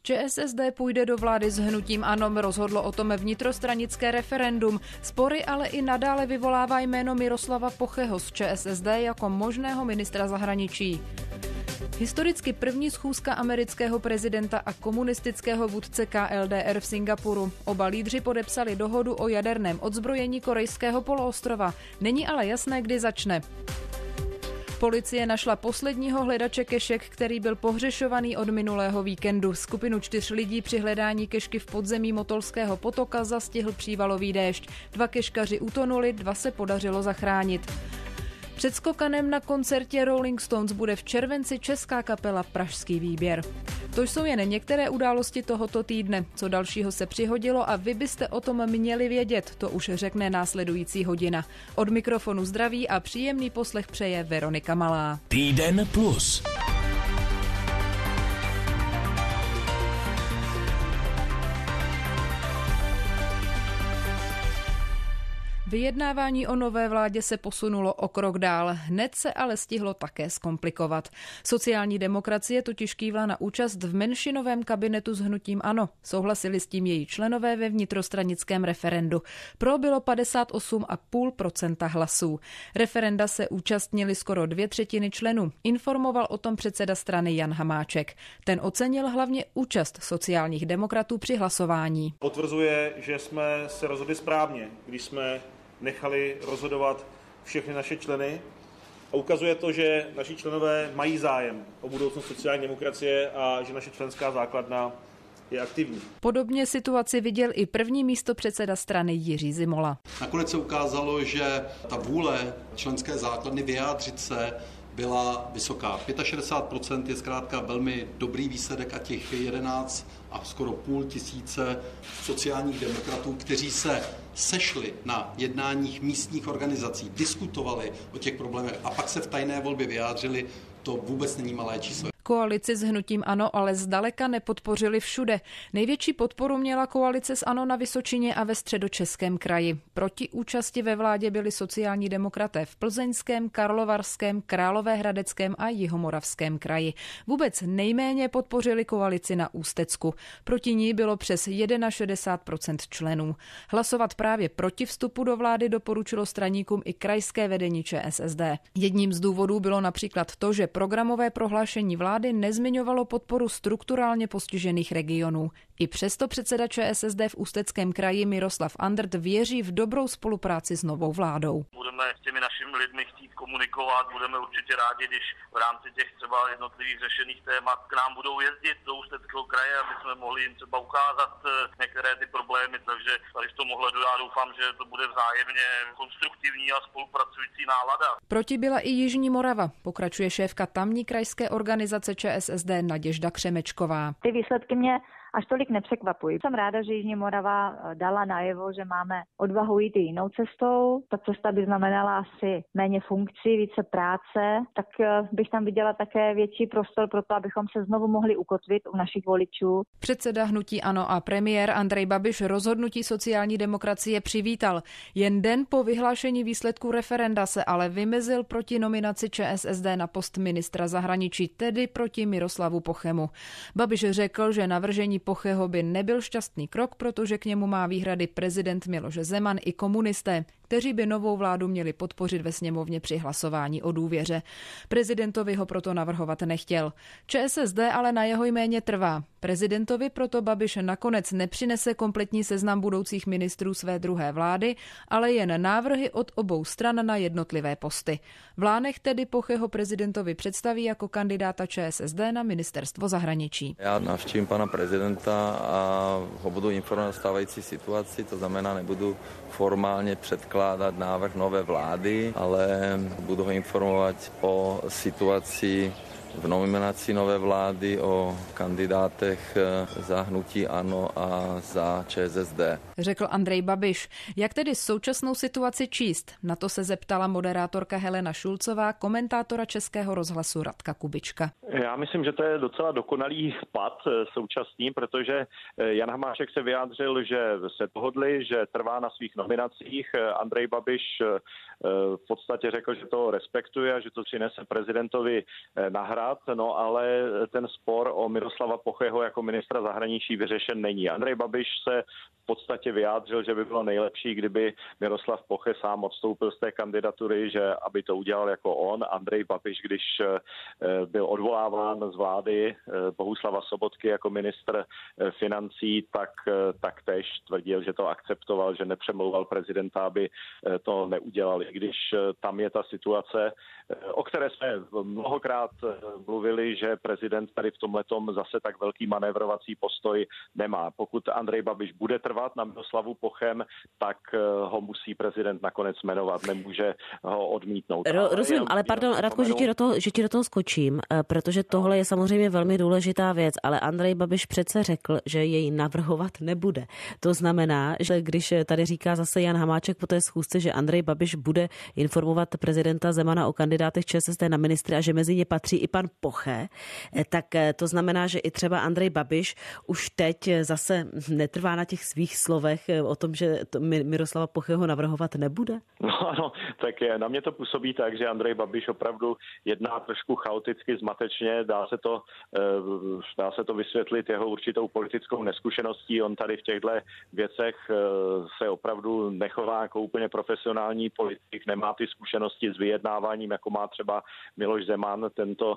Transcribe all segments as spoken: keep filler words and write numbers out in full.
ČSSD půjde do vlády s hnutím ANO, rozhodlo o tom vnitrostranické referendum. Spory ale i nadále vyvolává jméno Miroslava Pocheho z ČSSD jako možného ministra zahraničí. Historicky první schůzka amerického prezidenta a komunistického vůdce K L D R v Singapuru. Oba lídři podepsali dohodu o jaderném odzbrojení korejského poloostrova. Není ale jasné, kdy začne. Policie našla posledního hledače kešek, který byl pohřešovaný od minulého víkendu. Skupinu čtyř lidí při hledání kešky v podzemí Motolského potoka zastihl přívalový déšť. Dva keškaři utonuli, dva se podařilo zachránit. Před skokanem na koncertě Rolling Stones bude v červenci česká kapela Pražský výběr. To jsou jen některé události tohoto týdne. Co dalšího se přihodilo a vy byste o tom měli vědět, to už řekne následující hodina. Od mikrofonu zdraví a příjemný poslech přeje Veronika Malá. Týden plus. Vyjednávání o nové vládě se posunulo o krok dál, hned se ale stihlo také zkomplikovat. Sociální demokracie totiž kývla na účast v menšinovém kabinetu s hnutím ANO. Souhlasili s tím její členové ve vnitrostranickém referendu. Pro bylo padesát osm celá pět procenta hlasů. Referenda se účastnili skoro dvě třetiny členů. Informoval o tom předseda strany Jan Hamáček. Ten ocenil hlavně účast sociálních demokratů při hlasování. Potvrzuje, že jsme se rozhodli správně, když jsme nechali rozhodovat všechny naše členy a ukazuje to, že naši členové mají zájem o budoucnost sociální demokracie a že naše členská základna je aktivní. Podobně situaci viděl i první místopředseda strany Jiří Zimola. Nakonec se ukázalo, že ta vůle členské základny vyjádřit se byla vysoká. šedesát pět procent je zkrátka velmi dobrý výsledek a těch jedenáct a skoro půl tisíce sociálních demokratů, kteří se sešli na jednáních místních organizací, diskutovali o těch problémech a pak se v tajné volbě vyjádřili, to vůbec není malé číslo. Koalici s hnutím ANO ale zdaleka nepodpořili všude. Největší podporu měla koalice s ANO na Vysočině a ve Středočeském kraji. Proti účasti ve vládě byli sociální demokraté v Plzeňském, Karlovarském, Královéhradeckém a Jihomoravském kraji. Vůbec nejméně podpořili koalici na Ústecku. Proti ní bylo přes šedesát jedna procent členů. Hlasovat právě proti vstupu do vlády doporučilo straníkům i krajské vedení ČSSD. Jedním z důvodů bylo například to, že programové prohlášení vlády vlády nezmiňovalo podporu strukturálně postižených regionů. I přesto předseda ČSSD v Ústeckém kraji Miroslav Andrt věří v dobrou spolupráci s novou vládou. Budeme s těmi našimi lidmi chtít komunikovat, budeme určitě rádi, když v rámci těch třeba jednotlivých řešených témat k nám budou jezdit do Ústeckého kraje, aby jsme mohli jim třeba ukázat některé ty problémy, takže tady v tom ohledu já doufám, že to bude vzájemně konstruktivní a spolupracující nálada. Proti byla i Jižní Morava, pokračuje šéfka tamní krajské organizace ČSSD Naděžda Křemečková. Ty výsledky mě až tolik nepřekvapují. Jsem ráda, že Jižní Morava dala najevo, že máme odvahu jít i jinou cestou. Ta cesta by znamenala asi méně funkcí, více práce, tak bych tam viděla také větší prostor pro to, abychom se znovu mohli ukotvit u našich voličů. Předseda hnutí ANO a premiér Andrej Babiš rozhodnutí sociální demokracie přivítal. Jen den po vyhlášení výsledků referenda se ale vymezil proti nominaci ČSSD na post ministra zahraničí, tedy proti Miroslavu Pochemu. Babiš řekl, že navržení Pocheho by nebyl šťastný krok, protože k němu má výhrady prezident Miloš Zeman i komunisté, kteří by novou vládu měli podpořit ve sněmovně při hlasování o důvěře. Prezidentovi ho proto navrhovat nechtěl. ČSSD ale na jeho jméně trvá. Prezidentovi proto Babiš nakonec nepřinese kompletní seznam budoucích ministrů své druhé vlády, ale jen návrhy od obou stran na jednotlivé posty. V Lánech tedy Pocheho prezidentovi představí jako kandidáta ČSSD na ministerstvo zahraničí. Já navštívím pana prezidenta a ho budu informovat o stávající situaci, to znamená, nebudu formálně předkládat návrh nové vlády, ale budu ho informovat o situaci v nominaci nové vlády, o kandidátech za hnutí ANO a za ČSSD. Řekl Andrej Babiš. Jak tedy současnou situaci číst? Na to se zeptala moderátorka Helena Šulcová, komentátora Českého rozhlasu Radka Kubička. Já myslím, že to je docela dokonalý spad současný, protože Jan Hamáček se vyjádřil, že se dohodli, že trvá na svých nominacích. Andrej Babiš v podstatě řekl, že to respektuje a že to přinese prezidentovi na hra. tentokrát, no ale ten spor o Miroslava Pocheho jako ministra zahraničí vyřešen není. Andrej Babiš se v podstatě vyjádřil, že by bylo nejlepší, kdyby Miroslav Poche sám odstoupil z té kandidatury, že aby to udělal jako on. Andrej Babiš, když byl odvoláván z vlády Bohuslava Sobotky jako ministr financí, tak, tak též tvrdil, že to akceptoval, že nepřemlouval prezidenta, aby to neudělal. I když tam je ta situace, o které jsme mnohokrát mluvili, že prezident tady v tomhletom zase tak velký manévrovací postoj nemá. Pokud Andrej Babiš bude trvat na Miroslavu Pochem, tak ho musí prezident nakonec jmenovat, nemůže ho odmítnout. Ro, rozumím, ale pardon, Radko, že ti, do toho, že ti do toho skočím, protože tohle je samozřejmě velmi důležitá věc, ale Andrej Babiš přece řekl, že jej navrhovat nebude. To znamená, že když tady říká zase Jan Hamáček po té schůzce, že Andrej Babiš bude informovat prezidenta Zemana o kandidátech ČSSD na ministry a že mezi ně patří i pan Poche, tak to znamená, že i třeba Andrej Babiš už teď zase netrvá na těch svých slovech o tom, že to Miroslava Pocheho navrhovat nebude? No ano, tak je, na mě to působí tak, že Andrej Babiš opravdu jedná trošku chaoticky, zmatečně, dá se to, dá se to vysvětlit jeho určitou politickou neskušeností. On tady v těchto věcech se opravdu nechová jako úplně profesionální politik, nemá ty zkušenosti s vyjednáváním, jako má třeba Miloš Zeman, tento,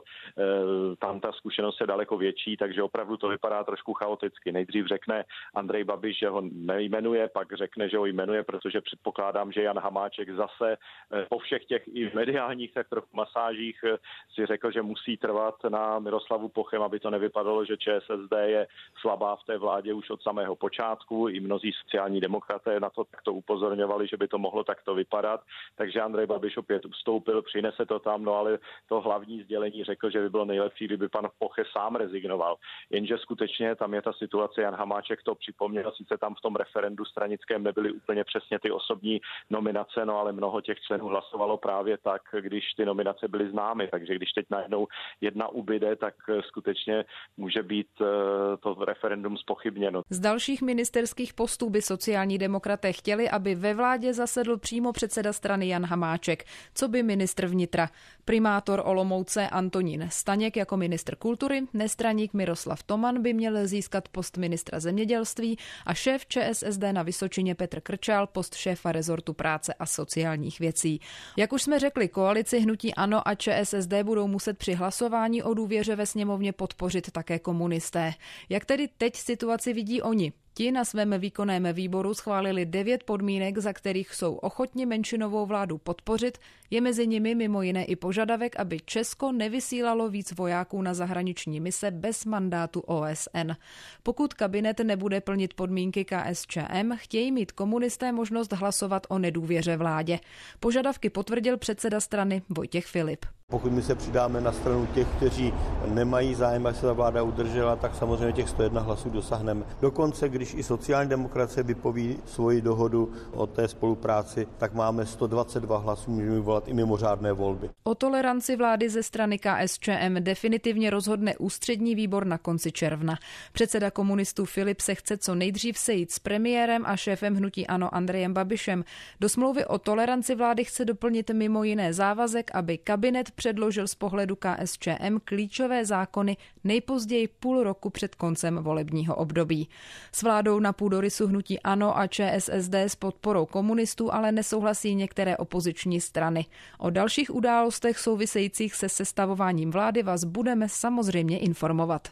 tam ta zkušenost je daleko větší, takže opravdu to vypadá trošku chaoticky. Nejdřív řekne Andrej Babiš, že ho nejmenuje, pak řekne, že ho jmenuje, protože předpokládám, že Jan Hamáček zase po všech těch i mediálních tak trochu masážích si řekl, že musí trvat na Miroslavu Pochem, aby to nevypadalo, že ČSSD je slabá v té vládě už od samého počátku. I mnozí sociální demokraté na to takto upozorňovali, že by to mohlo takto vypadat. Takže Andrej Babiš opět ustoupil, přinese to tam, no ale to hlavní sdělení řekl, že by bylo nejlepší, kdyby pan Poche sám rezignoval. Jenže skutečně tam je ta situace, Jan Hamáček to připomněl, sice tam v tom referendu stranickém nebyly úplně přesně ty osobní nominace, no ale mnoho těch členů hlasovalo právě tak, když ty nominace byly známy, takže když teď najednou jedna ubyde, tak skutečně může být to referendum zpochybněno. Z dalších ministerských postů by sociální demokraté chtěli, aby ve vládě zasedl přímo předseda strany Jan Hamáček, co by ministr vnitra. Primátor Olomouce Antonín Staněk jako ministr kultury, nestraník Miroslav Toman by měl získat post ministra zemědělství a šéf ČSSD na Vysočině Petr Krčál post šéfa rezortu práce a sociálních věcí. Jak už jsme řekli, koalici hnutí ANO a ČSSD budou muset při hlasování o důvěře ve sněmovně podpořit také komunisté. Jak tedy teď situaci vidí oni? Ti na svém výkonném výboru schválili devět podmínek, za kterých jsou ochotni menšinovou vládu podpořit. Je mezi nimi mimo jiné i požadavek, aby Česko nevysílalo víc vojáků na zahraniční mise bez mandátu O S N. Pokud kabinet nebude plnit podmínky K S Č M, chtějí mít komunisté možnost hlasovat o nedůvěře vládě. Požadavky potvrdil předseda strany Vojtěch Filip. Pokud my se přidáme na stranu těch, kteří nemají zájem, aby se ta vláda udržela, tak samozřejmě těch sto jedna hlasů dosáhneme. Dokonce, když i sociální demokracie vypoví svoji dohodu o té spolupráci, tak máme sto dvacet dva hlasů, můžeme vyvolat i mimořádné volby. O toleranci vlády ze strany K S Č M definitivně rozhodne ústřední výbor na konci června. Předseda komunistů Filip se chce co nejdřív sejít s premiérem a šéfem hnutí ANO Andrejem Babišem. Do smlouvy o toleranci vlády chce doplnit mimo jiné závazek, aby kabinet předložil z pohledu K S Č M klíčové zákony nejpozději půl roku před koncem volebního období. S vládou na půdorysu hnutí ANO a Č S S D s podporou komunistů ale nesouhlasí některé opoziční strany. O dalších událostech souvisejících se sestavováním vlády vás budeme samozřejmě informovat.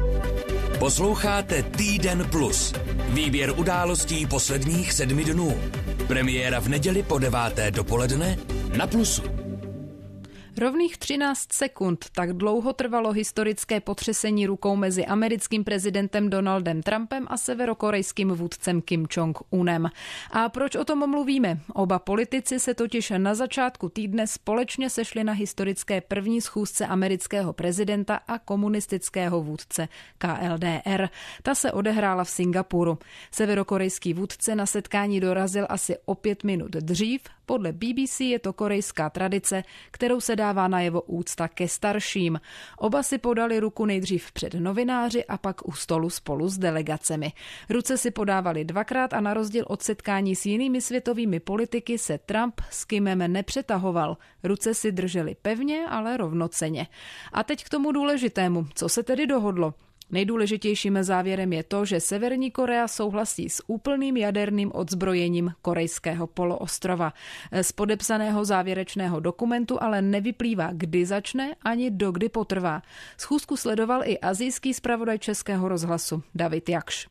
Posloucháte Týden plus. Výběr událostí posledních sedmi dnů. Premiéra v neděli po deváté dopoledne na Plusu. Rovných třináct sekund, tak dlouho trvalo historické potřesení rukou mezi americkým prezidentem Donaldem Trumpem a severokorejským vůdcem Kim Jong-unem. A proč o tom mluvíme? Oba politici se totiž na začátku týdne společně sešli na historické první schůzce amerického prezidenta a komunistického vůdce K L D R. Ta se odehrála v Singapuru. Severokorejský vůdce na setkání dorazil asi o pět minut dřív. Podle B B C je to korejská tradice, kterou se dá dává najevo úcta ke starším. Oba si podali ruku nejdřív před novináři a pak u stolu spolu s delegacemi. Ruce si podávali dvakrát a na rozdíl od setkání s jinými světovými politiky se Trump s Kimem nepřetahoval. Ruce si drželi pevně, ale rovnocenně. A teď k tomu důležitému. Co se tedy dohodlo? Nejdůležitějším závěrem je to, že Severní Korea souhlasí s úplným jaderným odzbrojením korejského poloostrova. Z podepsaného závěrečného dokumentu ale nevyplývá, kdy začne ani dokdy potrvá. Schůzku sledoval i asijský zpravodaj Českého rozhlasu David Jakš.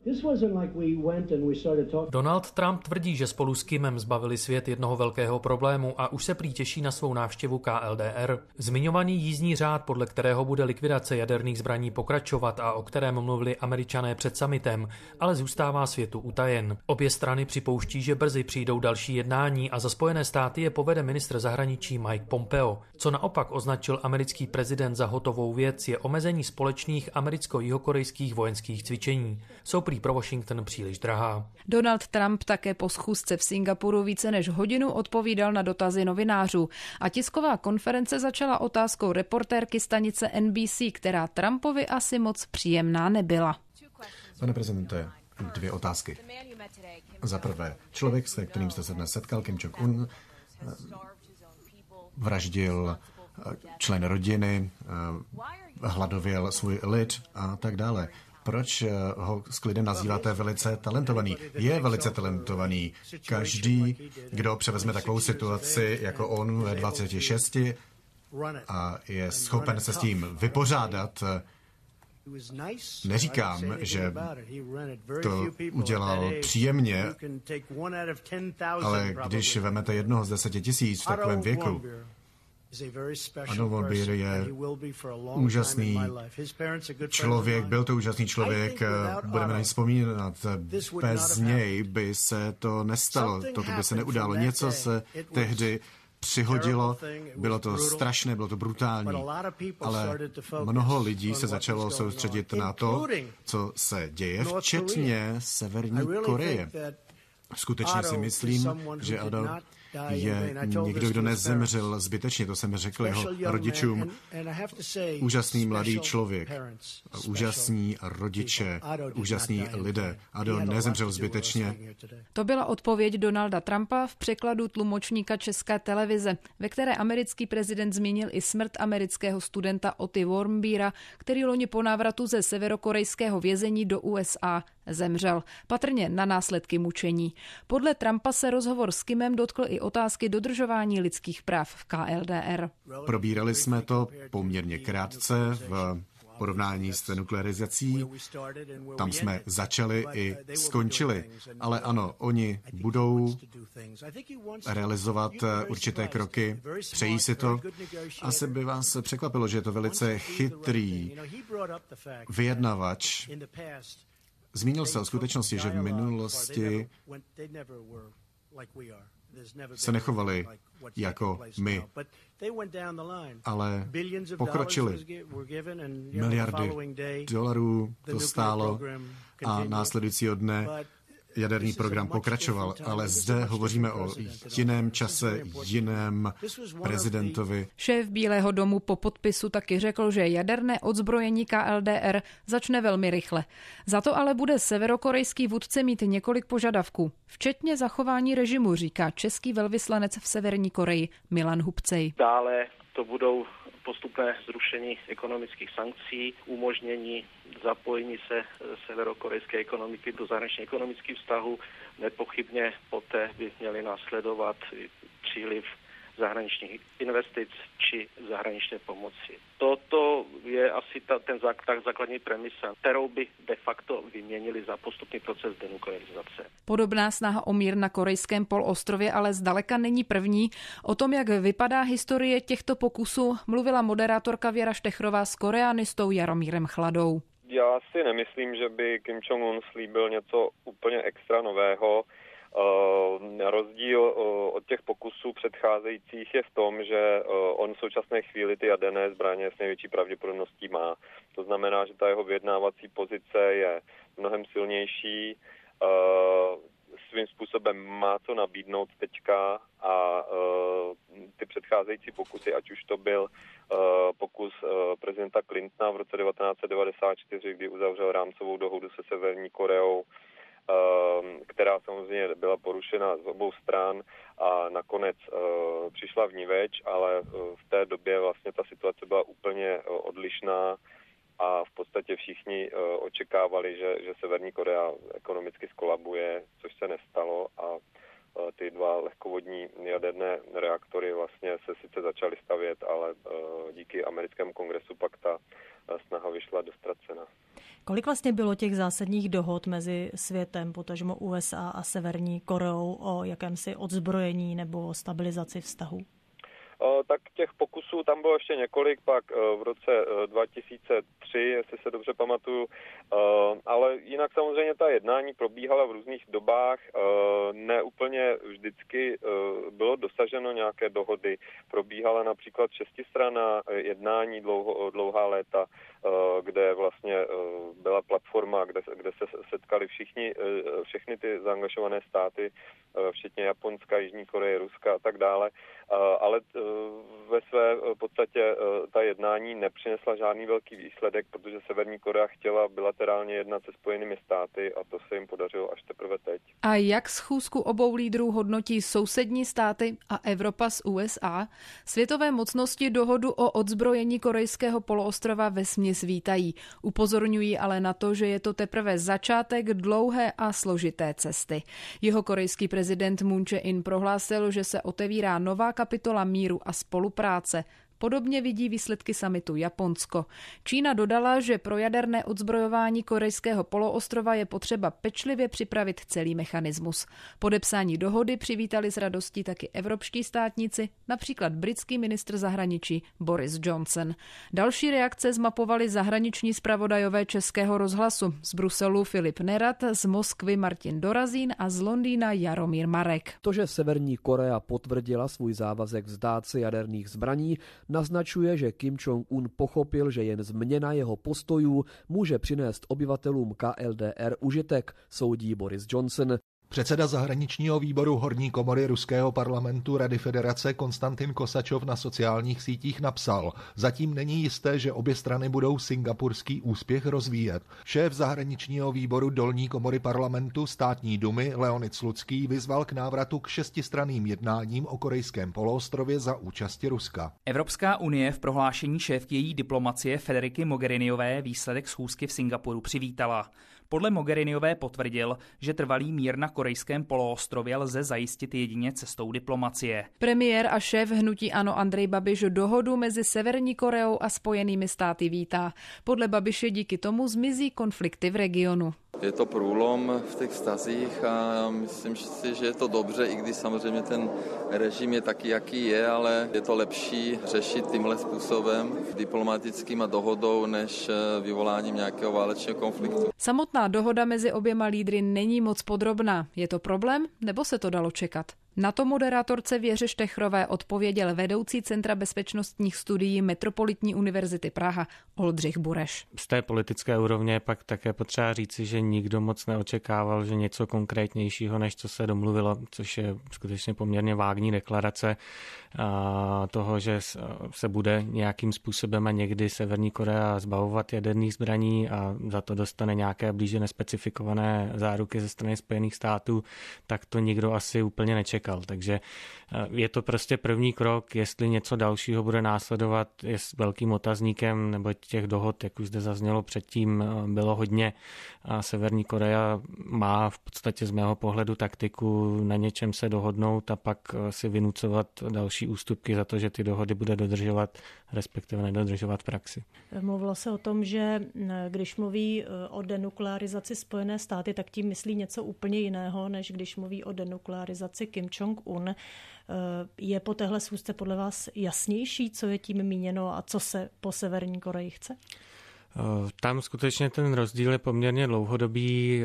Donald Trump tvrdí, že spolu s Kimem zbavili svět jednoho velkého problému a už se prý těší na svou návštěvu K L D R. Zmiňovaný jízdní řád, podle kterého bude likvidace jaderných zbraní pokračovat a o kterém mluvili Američané před summitem, ale zůstává světu utajen. Obě strany připouští, že brzy přijdou další jednání a za Spojené státy je povede ministr zahraničí Mike Pompeo. Co naopak označil americký prezident za hotovou věc, je omezení společných americko-jihokorejských vojenských cvičení. Jsou prý pro Washington příliš drahá. Donald Trump také po schůzce v Singapuru více než hodinu odpovídal na dotazy novinářů a tisková konference začala otázkou reportérky stanice N B C, která Trumpovi asi moc příjemná nebyla. Pane prezidente, dvě otázky. Za prvé, člověk, se kterým jste se dnes setkal, Kim Jong-un, vraždil člen rodiny, hladověl svůj lid a tak dále. Proč ho s klidem nazýváte velice talentovaný? Je velice talentovaný. Každý, kdo převezme takovou situaci jako on ve dvaceti šesti a je schopen se s tím vypořádat, neříkám, že to udělal příjemně, ale když vemete jednoho z deseti tisíc v takovém věku, Otto Warmbier je úžasný člověk, byl to úžasný člověk, budeme na něj vzpomínat. Bez něj by se to nestalo, toto by se neudálo. Něco se tehdy přihodilo, bylo to strašné, bylo to brutální, ale mnoho lidí se začalo soustředit na to, co se děje, včetně Severní Koreje. Skutečně si myslím, že Otto je někdo, kdo nezemřel zbytečně, to jsem řekl jeho rodičům. Úžasný mladý člověk, úžasní rodiče, úžasní lidé. Otto nezemřel zbytečně. To byla odpověď Donalda Trumpa v překladu tlumočníka České televize, ve které americký prezident zmínil i smrt amerického studenta Otty Warmbiera, který loni po návratu ze severokorejského vězení do U S A zemřel, patrně na následky mučení. Podle Trumpa se rozhovor s Kimem dotkl i otázky dodržování lidských práv v K L D R. Probírali jsme to poměrně krátce v porovnání s nuklearizací. Tam jsme začali i skončili. Ale ano, oni budou realizovat určité kroky, přejí si to. Asi by vás překvapilo, že je to velice chytrý vyjednavač. Zmínil se o skutečnosti, že v minulosti se nechovali jako my, ale pokročili. Miliardy dolarů to stálo a následujícího dne jaderný program pokračoval, ale zde hovoříme o jiném čase, jiném prezidentovi. Šéf Bílého domu po podpisu taky řekl, že jaderné odzbrojení K L D R začne velmi rychle. Za to ale bude severokorejský vůdce mít několik požadavků, včetně zachování režimu, říká český velvyslanec v Severní Koreji Milan Hubcej. Dále to budou postupné zrušení ekonomických sankcí, umožnění zapojení se severokorejské ekonomiky do zahraničních ekonomických vztahů. Nepochybně poté by měly následovat příliv zahraničních investic či zahraniční pomoci. Toto je asi ta, ten tak základní premisa, kterou by de facto vyměnili za postupný proces denuklearizace. Podobná snaha o mír na korejském polostrově ale zdaleka není první. O tom, jak vypadá historie těchto pokusů, mluvila moderátorka Věra Štechrová s koreanistou Jaromírem Chladou. Já si nemyslím, že by Kim Jong-un slíbil něco úplně extra nového. Uh, rozdíl uh, od těch pokusů předcházejících je v tom, že uh, on v současné chvíli ty jaderné zbraně s největší pravděpodobností má. To znamená, že ta jeho vyjednávací pozice je mnohem silnější, uh, svým způsobem má co nabídnout teďka a uh, ty předcházející předcházející pokusy, ať už to byl pokus prezidenta Clintona v roce devatenáct set devadesát čtyři, kdy uzavřel rámcovou dohodu se Severní Koreou, která samozřejmě byla porušena z obou stran a nakonec přišla vniveč, ale v té době vlastně ta situace byla úplně odlišná a v podstatě všichni očekávali, že, že Severní Korea ekonomicky skolabuje, což se nestalo a ty dva lehkovodní jaderné reaktory vlastně se sice začaly stavět, ale díky americkému kongresu pak ta snaha vyšla dostracená. Kolik vlastně bylo těch zásadních dohod mezi světem, potažmo U S A a Severní Koreou o jakémsi odzbrojení nebo stabilizaci vztahu? Tak těch pokusů tam bylo ještě několik, pak v roce dva tisíce tři, jestli se dobře pamatuju, ale jinak samozřejmě ta jednání probíhala v různých dobách, ne úplně vždycky bylo dosaženo nějaké dohody, probíhala například šestistranná jednání dlouho, dlouhá léta, kde vlastně byla platforma, kde, kde se setkali všichni, všechny ty zaangažované státy, včetně Japonska, Jižní Koreje, Ruska a tak dále, ale ve své podstatě ta jednání nepřinesla žádný velký výsledek, protože Severní Korea chtěla bilaterálně jednat se Spojenými státy a to se jim podařilo až teprve teď. A jak schůzku obou lídrů hodnotí sousední státy a Evropa s U S A? Světové mocnosti dohodu o odzbrojení korejského poloostrova vesměs vítají. Upozorňují ale na to, že je to teprve začátek dlouhé a složité cesty. Jeho korejský prezident Moon Jae-in prohlásil, že se otevírá nová kapitola míru a spolupráce. Podobně vidí výsledky summitu Japonsko. Čína dodala, že pro jaderné odzbrojování korejského poloostrova je potřeba pečlivě připravit celý mechanismus. Podepsání dohody přivítali s radostí taky evropští státníci, například britský ministr zahraničí Boris Johnson. Další reakce zmapovali zahraniční zpravodajové Českého rozhlasu. Z Bruselu Filip Nerat, z Moskvy Martin Dorazín a z Londýna Jaromír Marek. To, že Severní Korea potvrdila svůj závazek vzdát se jaderných zbraní, naznačuje, že Kim Jong-un pochopil, že jen změna jeho postojů může přinést obyvatelům K L D R užitek, soudí Boris Johnson. Předseda zahraničního výboru horní komory ruského parlamentu Rady federace Konstantin Kosačov na sociálních sítích napsal: zatím není jisté, že obě strany budou singapurský úspěch rozvíjet. Šéf zahraničního výboru dolní komory parlamentu státní dumy Leonid Slucký vyzval k návratu k šestistranným jednáním o korejském poloostrově za účasti Ruska. Evropská unie v prohlášení šéfky její diplomacie Federiky Mogheriniové výsledek schůzky v Singapuru přivítala. Podle Mogheriniové potvrdil, že trvalý mír na korejském poloostrově lze zajistit jedině cestou diplomacie. Premiér a šéf hnutí ANO Andrej Babiš dohodu mezi Severní Koreou a Spojenými státy vítá. Podle Babiše díky tomu zmizí konflikty v regionu. Je to průlom v těch vztazích a myslím si, že je to dobře, i když samozřejmě ten režim je taky, jaký je, ale je to lepší řešit tímhle způsobem, diplomatickým a dohodou, než vyvoláním nějakého válečného konfliktu. Samotná dohoda mezi oběma lídry není moc podrobná. Je to problém, nebo se to dalo čekat? Na to moderátorce Věře Štechrové odpověděl vedoucí Centra bezpečnostních studií Metropolitní univerzity Praha Oldřich Bureš. Z té politické úrovně pak také potřeba říci, že nikdo moc neočekával, že něco konkrétnějšího, než co se domluvilo, což je skutečně poměrně vágní deklarace toho, že se bude nějakým způsobem a někdy Severní Korea zbavovat jaderných zbraní a za to dostane nějaké blíže nespecifikované záruky ze strany Spojených států, tak to nikdo asi úplně nečekal. Takže je to prostě první krok, jestli něco dalšího bude následovat, je s velkým otazníkem, nebo těch dohod, jak už zde zaznělo předtím, bylo hodně. A Severní Korea má v podstatě z mého pohledu taktiku na něčem se dohodnout a pak si vynucovat další ústupky za to, že ty dohody bude dodržovat, respektive nedodržovat v praxi. Mluvilo se o tom, že když mluví o denuklearizaci Spojené státy, tak tím myslí něco úplně jiného, než když mluví o denuklearizaci Kim Jong-un. Je po téhle schůzce podle vás jasnější, co je tím míněno a co se po Severní Koreji chce? Tam skutečně ten rozdíl je poměrně dlouhodobý.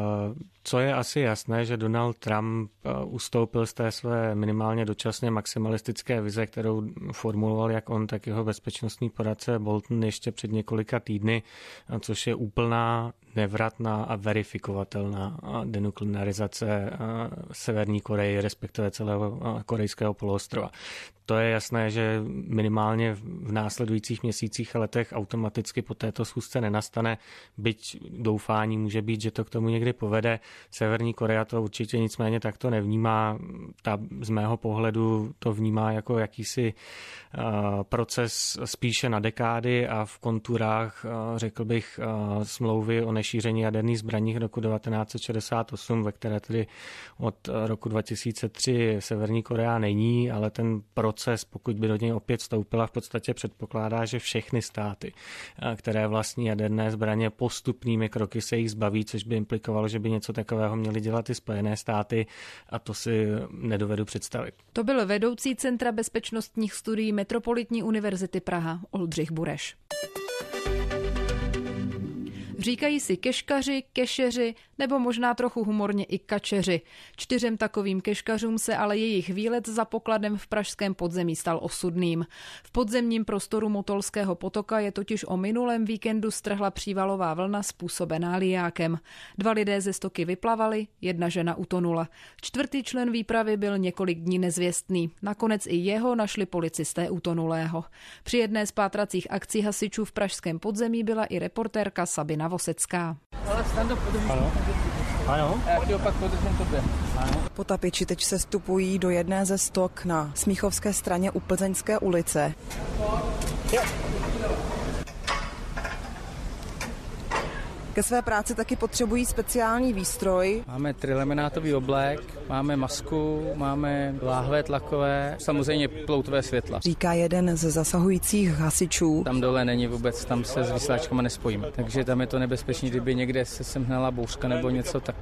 Co je asi jasné, že Donald Trump ustoupil z té své minimálně dočasně maximalistické vize, kterou formuloval jak on, tak jeho bezpečnostní poradce Bolton ještě před několika týdny, což je úplná nevratná a verifikovatelná denuklearizace Severní Koreje, respektive celého korejského poloostrova. To je jasné, že minimálně v následujících měsících a letech automaticky po této schůzce nenastane, byť doufání může být, že to k tomu někdy povede. Severní Korea to určitě nicméně takto nevnímá. Ta z mého pohledu to vnímá jako jakýsi uh, proces spíše na dekády a v konturách, uh, řekl bych, uh, smlouvy o nešíření jaderných zbraní roku devatenáct set šedesát osm, ve které tedy od roku dva tisíce tři Severní Korea není, ale ten proces, pokud by do něj opět vstoupila, v podstatě předpokládá, že všechny státy, které vlastní jaderné zbraně, postupnými kroky se jich zbaví, což by implikovalo, že by něco takového měly dělat i Spojené státy, a to si nedovedu představit. To byl vedoucí Centra bezpečnostních studií Metropolitní univerzity Praha Oldřich Bureš. Říkají si keškaři, kešeři nebo možná trochu humorně i kačeři. Čtyřem takovým keškařům se ale jejich výlet za pokladem v pražském podzemí stal osudným. V podzemním prostoru Motolského potoka je totiž o minulém víkendu strhla přívalová vlna způsobená lijákem. Dva lidé ze stoky vyplavali, jedna žena utonula. Čtvrtý člen výpravy byl několik dní nezvěstný. Nakonec i jeho našli policisté utonulého. Při jedné z pátracích akcí hasičů v pražském podzemí byla i reportérka Sabina Vosecká. Ano. Ano. Potapiči teď se vstupují do jedné ze stok na Smíchovské straně u Plzeňské ulice. Ke své práci taky potřebují speciální výstroj. Máme trilaminátový oblek, máme masku, máme láhve tlakové, samozřejmě ploutové světla. Říká jeden ze zasahujících hasičů. Tam dole není vůbec, tam se s vysílačkama nespojíme. Takže tam je to nebezpečné, kdyby někde se semhnala bouřka nebo něco, tak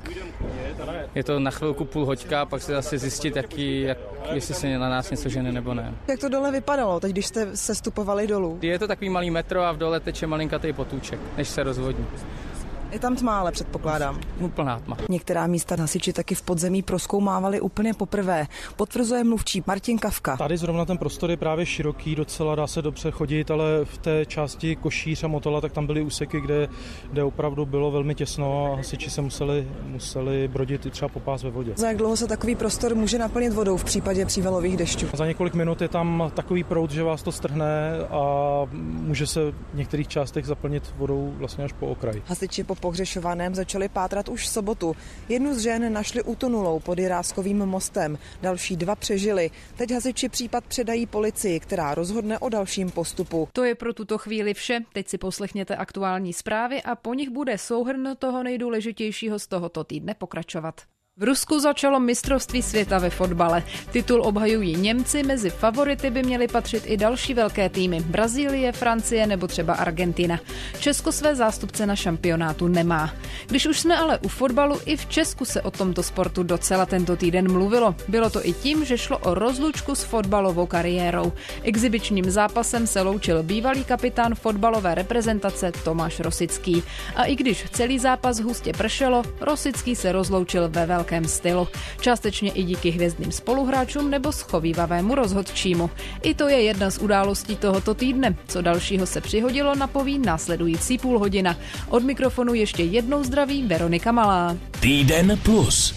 je to na chvilku půl hoďka, pak se zase zjistit, jaký, jak, jestli se na nás něco žene nebo ne. Jak to dole vypadalo, teď když jste se stupovali dolů? Je to takový malý metro a v dole teče malinkatý potůček, než se rozvodní. Je tam tma, ale předpokládám. Úplná tma. Některá místa hasiči taky v podzemí prozkoumávali úplně poprvé. Potvrzuje mluvčí Martin Kavka. Tady zrovna ten prostor je právě široký, docela dá se dobře chodit, ale v té části Košíř a Motola, tak tam byly úseky, kde, kde opravdu bylo velmi těsno a hasiči se museli, museli brodit i třeba po pás ve vodě. Za jak dlouho se takový prostor může naplnit vodou v případě přívalových dešťů? Za několik minut je tam takový proud, že vás to strhne a může se v některých částech zaplnit vodou vlastně až po okraj. Hasiči po pohřešovaném začali pátrat už v sobotu. Jednu z žen našli utonulou pod Jiráskovým mostem. Další dva přežili. Teď hasiči případ předají policii, která rozhodne o dalším postupu. To je pro tuto chvíli vše. Teď si poslechněte aktuální zprávy a po nich bude souhrn toho nejdůležitějšího z tohoto týdne pokračovat. V Rusku začalo mistrovství světa ve fotbale. Titul obhajují Němci, mezi favority by měly patřit i další velké týmy. Brazílie, Francie nebo třeba Argentina. Česko své zástupce na šampionátu nemá. Když už jsme ale u fotbalu, i v Česku se o tomto sportu docela tento týden mluvilo. Bylo to i tím, že šlo o rozlučku s fotbalovou kariérou. Exibičním zápasem se loučil bývalý kapitán fotbalové reprezentace Tomáš Rosický. A i když celý zápas hustě pršelo, Rosický se rozloučil ve velkém stylu. Částečně i díky hvězdným spoluhráčům nebo schovývavému rozhodčímu. I to je jedna z událostí tohoto týdne. Co dalšího se přihodilo, napoví následující půl hodina. Od mikrofonu ještě jednou zdraví Veronika Malá. Týden plus.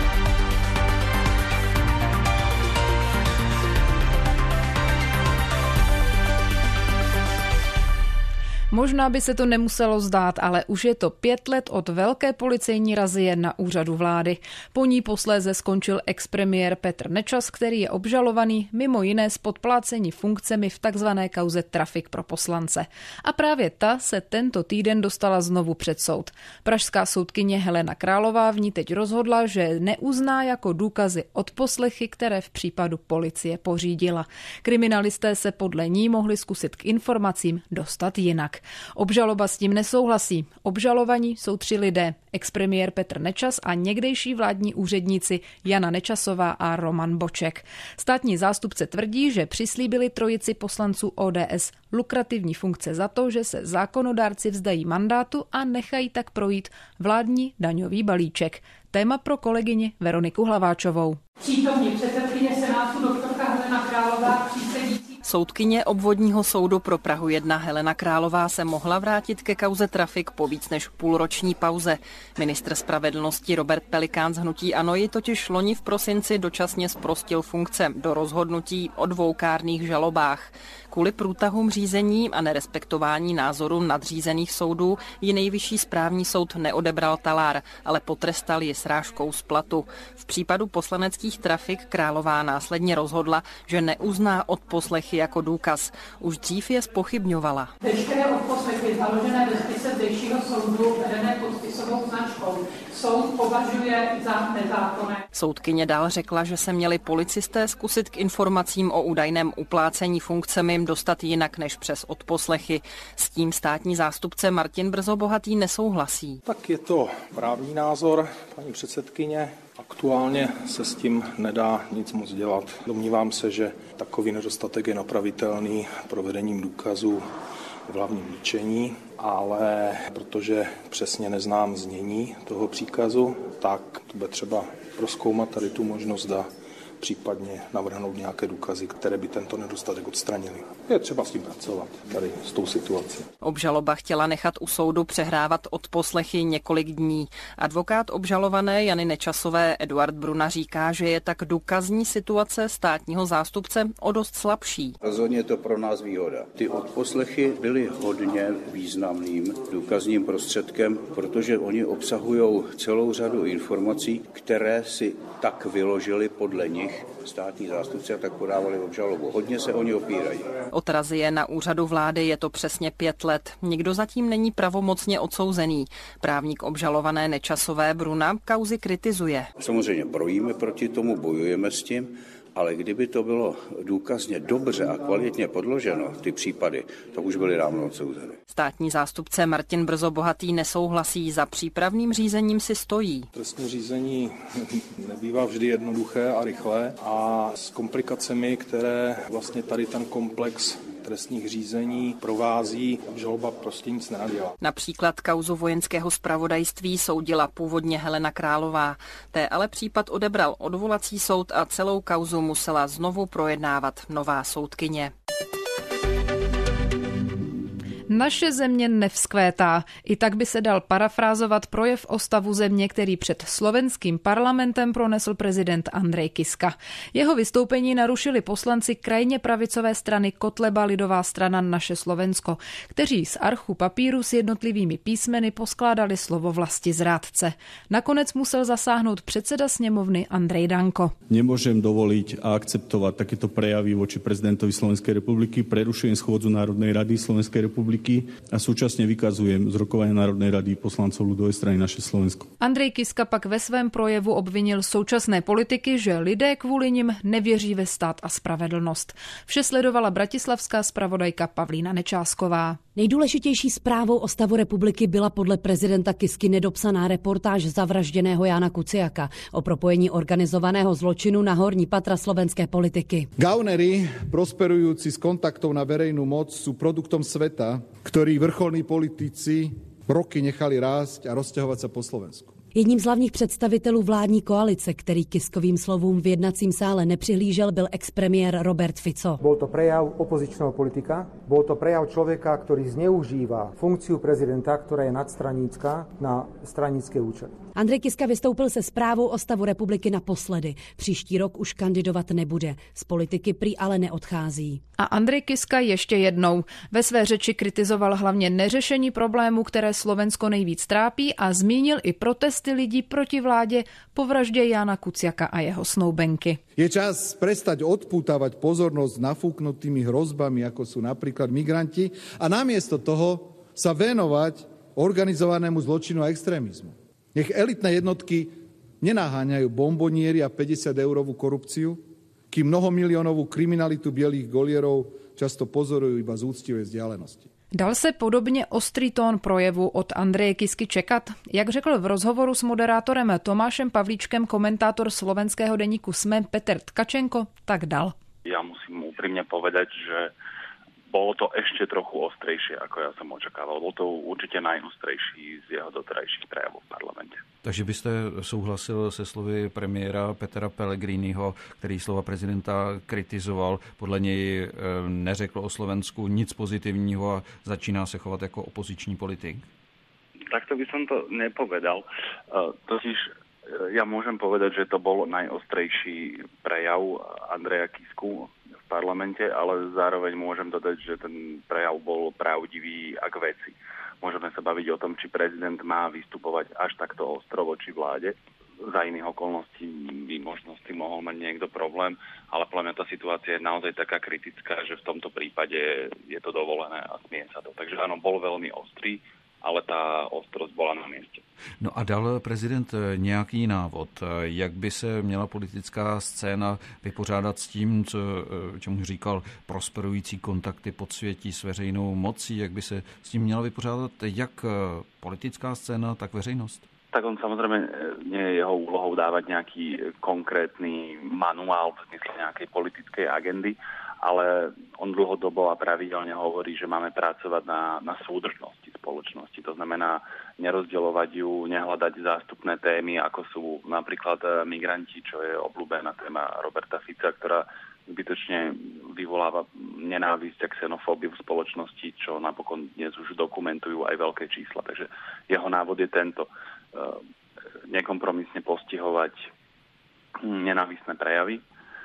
Možná by se to nemuselo zdát, ale už je to pět let od velké policejní razie na úřadu vlády. Po ní posléze skončil expremiér Petr Nečas, který je obžalovaný mimo jiné z podplácení funkcemi v takzvané kauze Trafik pro poslance. A právě ta se tento týden dostala znovu před soud. Pražská soudkyně Helena Králová v ní teď rozhodla, že neuzná jako důkazy odposlechy, které v případu policie pořídila. Kriminalisté se podle ní mohli zkusit k informacím dostat jinak. Obžaloba s tím nesouhlasí. Obžalovaní jsou tři lidé. Expremiér Petr Nečas a někdejší vládní úředníci Jana Nečasová a Roman Boček. Státní zástupce tvrdí, že přislíbili trojici poslanců O D S lukrativní funkce za to, že se zákonodárci vzdají mandátu a nechají tak projít vládní daňový balíček. Téma pro kolegyni Veroniku Hlaváčovou. Přítomní předsedkyně Senátu doktorka Helena Králová, přísedící. Soudkyně obvodního soudu pro Prahu jedna Helena Králová se mohla vrátit ke kauze trafik po víc než půlroční pauze. Ministr spravedlnosti Robert Pelikán z hnutí ANO ji totiž loni v prosinci dočasně zprostil funkce do rozhodnutí o dvou kárných žalobách. Kvůli průtahům řízení a nerespektování názoru nadřízených soudů ji Nejvyšší správní soud neodebral talár, ale potrestal ji srážkou z platu. V případu poslaneckých trafik Králová následně rozhodla, že neuzná odposlechy jako důkaz. Už dřív je zpochybňovala. Veškeré odposlechy založené ve spise zdejšího soudu vedené pod spisovou značkou soud považuje za nezákonné. Soudkyně dál řekla, že se měli policisté zkusit k informacím o údajném uplácení funkcemi dostat jinak než přes odposlechy. S tím státní zástupce Martin Brzobohatý nesouhlasí. Tak je to právní názor paní předsedkyně. Aktuálně se s tím nedá nic moc dělat. Domnívám se, že takový nedostatek je napravitelný provedením důkazů v hlavním líčení, ale protože přesně neznám znění toho příkazu, tak bude třeba prozkoumat tady tu možnost a případně navrhnout nějaké důkazy, které by tento nedostatek odstranily. Je třeba s tím pracovat, tady s tou situací. Obžaloba chtěla nechat u soudu přehrávat odposlechy několik dní. Advokát obžalované Jany Nečasové Eduard Bruna říká, že je tak důkazní situace státního zástupce o dost slabší. Rozhodně je to pro nás výhoda. Ty odposlechy byly hodně významným důkazním prostředkem, protože oni obsahují celou řadu informací, které si tak vyložili podle nich státní zástupci a tak podávali obžalobu. Hodně se oni opírají. Od razie na úřadu vlády je to přesně pět let. Nikdo zatím není pravomocně odsouzený. Právník obžalované Nečasové Bruna kauzy kritizuje. Samozřejmě brojíme proti tomu, bojujeme s tím, ale kdyby to bylo důkazně dobře a kvalitně podloženo, ty případy, to už byly dávno odsouzeny. Státní zástupce Martin Brzobohatý nesouhlasí, za přípravným řízením si stojí. Trestní řízení nebývá vždy jednoduché a rychlé a s komplikacemi, které vlastně tady ten komplex trestních řízení provází, obžaloba prostě nic nenadělá. Například kauzu vojenského zpravodajství soudila původně Helena Králová. Té ale případ odebral odvolací soud a celou kauzu musela znovu projednávat nová soudkyně. Naše země nevzkvétá. I tak by se dal parafrázovat projev o stavu země, který před slovenským parlamentem pronesl prezident Andrej Kiska. Jeho vystoupení narušili poslanci krajně pravicové strany Kotleba lidová strana Naše Slovensko, kteří z archu papíru s jednotlivými písmeny poskládali slovo vlastizrádce. Nakonec musel zasáhnout předseda sněmovny Andrej Danko. Nemôžem dovoliť a akceptovať takéto prejavy voči prezidentovi Slovenskej republiky. Prerušujem schôdzu Národnej rady Slovenskej republiky a súčasne vykazujem z rokovania Národnej rady poslancov ľudovej strany Naše Slovensko. Andrej Kiska pak ve svém projevu obvinil současné politiky, že lidé kvůli nim nevěří ve stát a spravedlnost. Vše sledovala bratislavská zpravodajka Pavlína Nečásková. Nejdůležitější zprávou o stavu republiky byla podle prezidenta Kisky nedopsaná reportáž zavražděného Jána Kuciaka o propojení organizovaného zločinu na horní patra slovenské politiky. Gaunery, prosperujúci z kontaktov na verejnú moc, sú produktom sveta, ktorý vrcholní politici roky nechali rásť a rozťahovať sa po Slovensku. Jedním z hlavních představitelů vládní koalice, který Kiskovým slovům v jednacím sále nepřihlížel, byl expremiér Robert Fico. Bol to prejav opozičného politika, bol to prejav človeka, ktorý zneužíva funkciu prezidenta, ktorá je nadstranícka, na stranické účely. Andrej Kiska vystoupil se zprávou o stavu republiky naposledy. Příští rok už kandidovat nebude. Z politiky prý ale neodchází. A Andrej Kiska ještě jednou. Ve své řeči kritizoval hlavně neřešení problémů, které Slovensko nejvíc trápí, a zmínil i protesty lidí proti vládě po vraždě Jána Kuciaka a jeho snoubenky. Je čas prestať odpútavať pozornosť nafúknutými hrozbami, ako sú napríklad migranti, a namiesto toho sa venovať organizovanému zločinu a extrémizmu. Nech elitné jednotky nenaháňajú bombonieri a päťdesiateurovú korupciu, kým mnohomiliónovú kriminalitu bielých golierov často pozorujú iba z úctivej vzdialenosti. Dal se podobně ostrý tón projevu od Andreje Kisky čekat? Jak řekl v rozhovoru s moderátorem Tomášem Pavlíčkem komentátor slovenského deníku SME Peter Tkačenko, tak dal. Ja musím úprimne povedať, že bolo to ešte trochu ostrejšie, ako ja som očakával. Bol to určite najostrejší z jeho doterajších prejavov v parlamente. Takže byste souhlasil se slovy premiéra Petra Pellegriniho, který slova prezidenta kritizoval, podle něj neřekl o Slovensku nic pozitivního a začíná se chovat jako opoziční politik? Takto by som to nepovedal. Totiž ja môžem povedať, že to bol najostrejší prejav Andreja Kisku v parlamente, ale zároveň môžem dodať, že ten prejav bol pravdivý a k veci. Môžeme sa baviť o tom, či prezident má vystupovať až takto ostro voči vláde. Za iných okolností by možno s tým mohol mať niekto problém, ale podľa mňa tá situácia je naozaj taká kritická, že v tomto prípade je to dovolené a smie sa to. Takže áno, bol veľmi ostrý, ale ta ostrost byla na místě. No a dal prezident nějaký návod, jak by se měla politická scéna vypořádat s tím, co, čemu říkal prosperující kontakty podsvětí s veřejnou mocí, jak by se s tím měla vypořádat jak politická scéna, tak veřejnost? Tak on samozřejmě nie je jeho úlohou dávat nějaký konkrétní manuál v smysle nějaké politické agendy, ale on dlhodobo a pravidelne hovorí, že máme pracovať na, na súdržnosti spoločnosti. To znamená nerozdeľovať ju, nehľadať zástupné témy, ako sú napríklad migranti, čo je obľúbená téma Roberta Fica, ktorá zbytočne vyvoláva nenávisť a xenofóbiu v spoločnosti, čo napokon dnes už dokumentujú aj veľké čísla. Takže jeho návod je tento. Nekompromisne postihovať nenávistné prejavy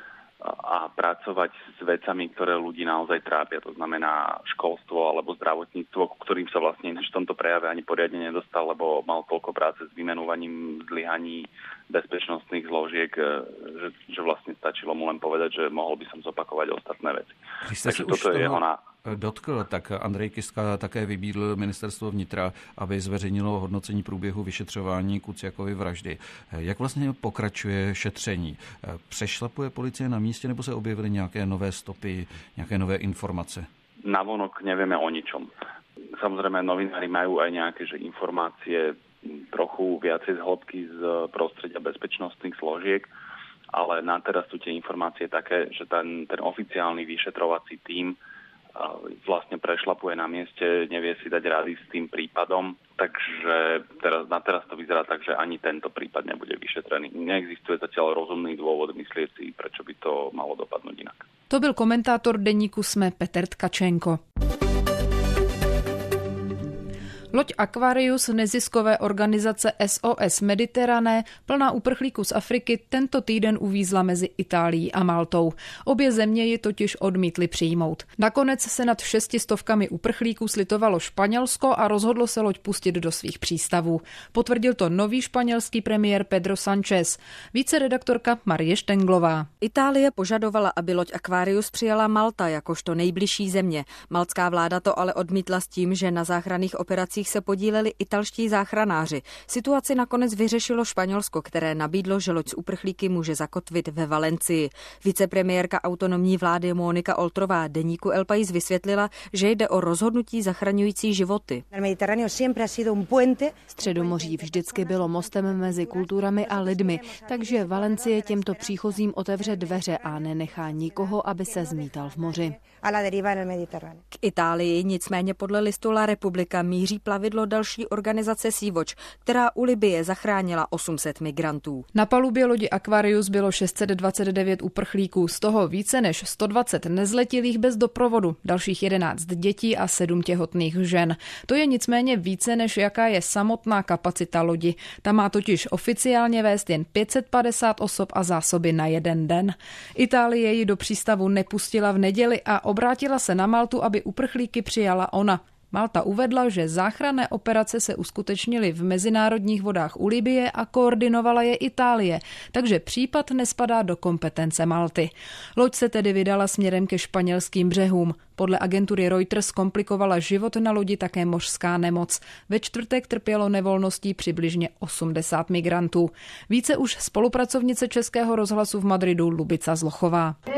a pracovať s vecami, ktoré ľudí naozaj trápia. To znamená školstvo alebo zdravotníctvo, ku ktorým sa vlastne v tomto prejave ani poriadne nedostal, lebo mal toľko práce s vymenúvaním zlyhaní bezpečnostných zložiek, že, že vlastne stačilo mu len povedať, že mohol by som zopakovať ostatné veci. Takže toto je jeho na... dotkl, tak Andrej Kiska také vybídl ministerstvo vnitra, aby zveřejnilo hodnocení průběhu vyšetřování Kuciakovy vraždy. Jak vlastně pokračuje šetření? Přešlapuje policie na místě nebo se objevily nějaké nové stopy, nějaké nové informace? Navonok nevieme o ničom. Samozrejme, novinári majú aj nejaké že informácie trochu viacej z hĺbky z prostredia bezpečnostných zložiek, ale na teraz sú tie informácie také, že ten, ten oficiálny vyšetrovací tím vlastne prešlapuje na mieste, nevie si dať rady s tým prípadom, takže teraz, na teraz to vyzerá tak, že ani tento prípad nebude vyšetrený. Neexistuje zatiaľ rozumný dôvod myslieť si, prečo by to malo dopadnúť inak. To byl komentátor deníku SME Petr Tkačenko. Loď Aquarius neziskové organizace S O S Mediterrané, plná uprchlíků z Afriky, tento týden uvízla mezi Itálií a Maltou. Obě země ji totiž odmítly přijmout. Nakonec se nad šestistovkami uprchlíků slitovalo Španělsko a rozhodlo se loď pustit do svých přístavů. Potvrdil to nový španělský premiér Pedro Sánchez. Více redaktorka Marie Štenglová. Itálie požadovala, aby loď Aquarius přijala Malta jakožto nejbližší země. Maltská vláda to ale odmítla s tím, že na záchranných operacích se podíleli italští záchranáři. Situaci nakonec vyřešilo Španělsko, které nabídlo, že loď s uprchlíky může zakotvit ve Valencii. Vicepremiérka autonomní vlády Mónica Oltrová deníku El País vysvětlila, že jde o rozhodnutí zachraňující životy. Středomoří vždycky bylo mostem mezi kulturami a lidmi, takže Valencie těmto příchozím otevře dveře a nenechá nikoho, aby se zmítal v moři. K Itálii nicméně podle listu La Repubblica míří plavidlo další organizace Sea-Watch, která u Libye zachránila osm set migrantů. Na palubě lodi Aquarius bylo šest set dvacet devět uprchlíků, z toho více než sto dvacet nezletilých bez doprovodu, dalších jedenáct dětí a sedm těhotných žen. To je nicméně více, než jaká je samotná kapacita lodi. Ta má totiž oficiálně vést jen pět set padesát osob a zásoby na jeden den. Itálie ji do přístavu nepustila v neděli a obrátila se na Maltu, aby uprchlíky přijala ona. Malta uvedla, že záchranné operace se uskutečnily v mezinárodních vodách u Libye a koordinovala je Itálie, takže případ nespadá do kompetence Malty. Loď se tedy vydala směrem ke španělským břehům. Podle agentury Reuters komplikovala život na lodi také mořská nemoc. Ve čtvrtek trpělo nevolností přibližně osmdesát migrantů. Více už spolupracovnice Českého rozhlasu v Madridu Lubica Zlochová.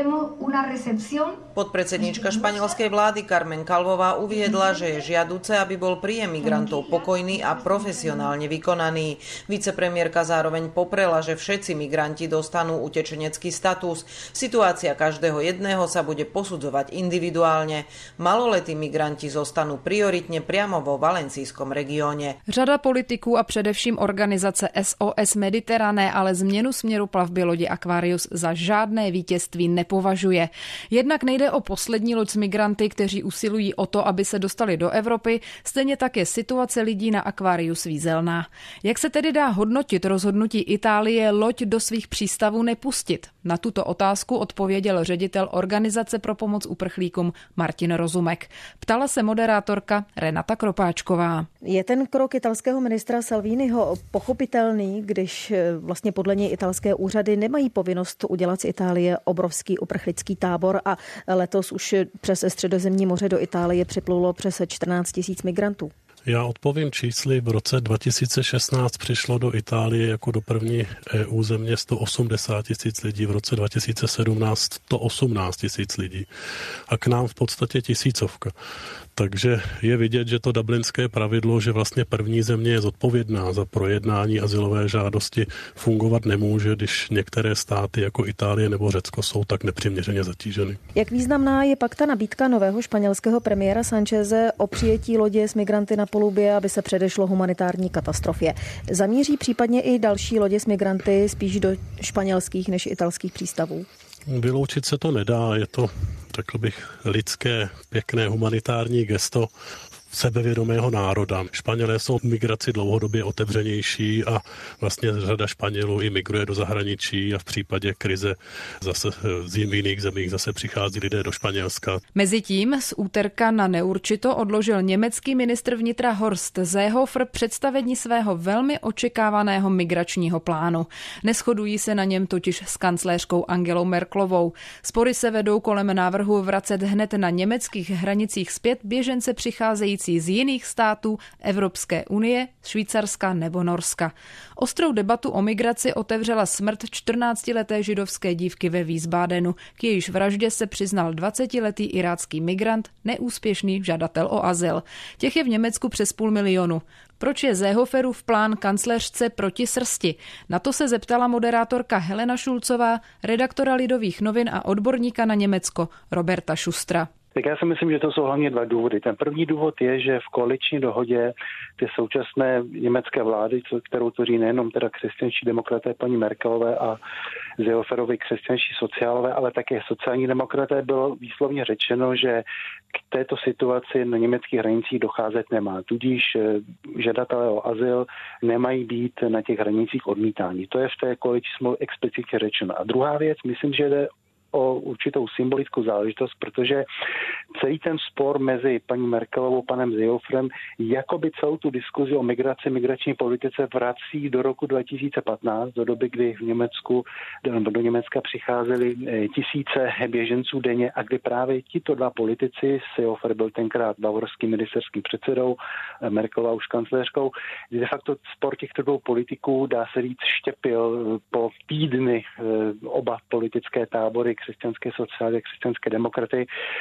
Podpredsedníčka španielskej vlády Carmen Calvová uviedla, že je žiaduce, aby bol príjem migrantov pokojný a profesionálne vykonaný. Vicepremiérka zároveň poprela, že všetci migranti dostanú utečenecký status. Situácia každého jedného sa bude posudzovať individuálne. Maloletí migranti zostanú prioritne priamo vo valencijskom regióne. Řada politiků a především organizace S O S Mediterrané ale změnu směru plavby lodi Aquarius za žádné vítězství nepovažuje. Jednak nejde o poslední loď s migranty, kteří usilují o to, aby se dostali do Evropy, stejně tak je situace lidí na Aquariu svízelná. Jak se tedy dá hodnotit rozhodnutí Itálie loď do svých přístavů nepustit? Na tuto otázku odpověděl ředitel Organizace pro pomoc uprchlíkům Martin Rozumek. Ptala se moderátorka Renata Kropáčková. Je ten krok italského ministra Salviniho pochopitelný, když vlastně podle něj italské úřady nemají povinnost udělat z Itálie obrovský uprchlický tábor a letos už přes Středozemní moře do Itálie připlulo přes čtrnáct tisíc migrantů? Já odpovím čísly. V roce dva tisíce šestnáct přišlo do Itálie jako do první E U země sto osmdesát tisíc lidí, v roce dva tisíce sedmnáct sto osmnáct tisíc lidí a k nám v podstatě tisícovka. Takže je vidět, že to dublinské pravidlo, že vlastně první země je zodpovědná za projednání azylové žádosti, fungovat nemůže, když některé státy jako Itálie nebo Řecko jsou tak nepřiměřeně zatíženy. Jak významná je pak ta nabídka nového španělského premiéra Sancheze o přijetí lodě s migranty na palubě, aby se předešlo humanitární katastrofě? Zamíří případně i další lodě s migranty spíš do španělských než italských přístavů? Vyloučit se to nedá, je to, řekl bych, lidské, pěkné humanitární gesto sebevědomého národa. Španělé jsou migraci dlouhodobě otevřenější a vlastně řada Španělů imigruje do zahraničí a v případě krize zase z jiných zemích zase přichází lidé do Španělska. Mezitím z úterka na neurčito odložil německý ministr vnitra Horst Seehofer představení svého velmi očekávaného migračního plánu. Neshodují se na něm totiž s kancléřkou Angelou Merkelovou. Spory se vedou kolem návrhu vracet hned na německých hranicích zpět běžence přicházející z jiných států Evropské unie, Švýcarska nebo Norska. Ostrou debatu o migraci otevřela smrt čtrnáctileté židovské dívky ve Wiesbadenu. K jejíž vraždě se přiznal dvacetiletý irácký migrant, neúspěšný žadatel o azyl. Těch je v Německu přes půl milionu. Proč je Seehoferův plán kancléřce proti srsti? Na to se zeptala moderátorka Helena Šulcová, redaktora Lidových novin a odborníka na Německo Roberta Schustra. Tak já si myslím, že to jsou hlavně dva důvody. Ten první důvod je, že v koaliční dohodě ty současné německé vlády, kterou tvoří nejenom teda křesťanští demokraté paní Merkelové a Seehoferovi křesťanští sociálové, ale také sociální demokraté, bylo výslovně řečeno, že k této situaci na německých hranicích docházet nemá. Tudíž žadatelé o azyl nemají být na těch hranicích odmítání. To je v té koaliční smlouvě explicitně řečeno. A druhá věc, myslím, že jde o určitou symbolickou záležitost, protože celý ten spor mezi paní Merkelovou a panem Seehoferem jakoby celou tu diskuzi o migraci, migrační politice vrací do roku dva tisíce patnáct, do doby, kdy v Německu, do, do Německa přicházely tisíce běženců denně a kdy právě tito dva politici, Seehofer byl tenkrát bavorským ministerským předsedou, Merkelová už kancléřkou, de facto spor těchto dvou politiků, dá se říct, štěpil po týdny oba politické tábory, křesťanské sociály, křesťanské demokraty